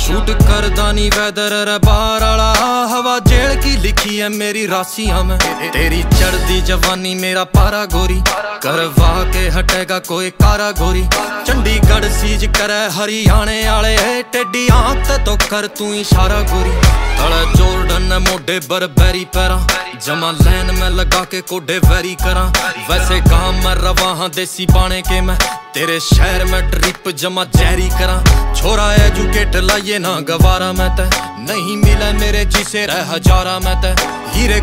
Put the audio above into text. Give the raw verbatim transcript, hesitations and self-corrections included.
Shoot करदा नी weather बार आला हवा जेल की लिखी है मेरी रासियां में। तेरी चढ़दी जवानी मेरा पारा गोरी करवा के हटेगा कोई कारा गोरी। चंडीगढ़ सीज करे हरियाणे आले टेडी आंख तो कर तू इशारा गोरी। तले जोर्डन मोढे बरबैरी पैरा जमा लैन में लगा के कोडे वैरी करा। वैसे काम में रवा हाँ देसी बाने के मैं तेरे शहर में ट्रिप जमा जहरी करा। छोरा एजुकेट लाइए ना गवारा मैं ते नहीं मिला मेरे जिसे रह हजारा मैं ते हीरे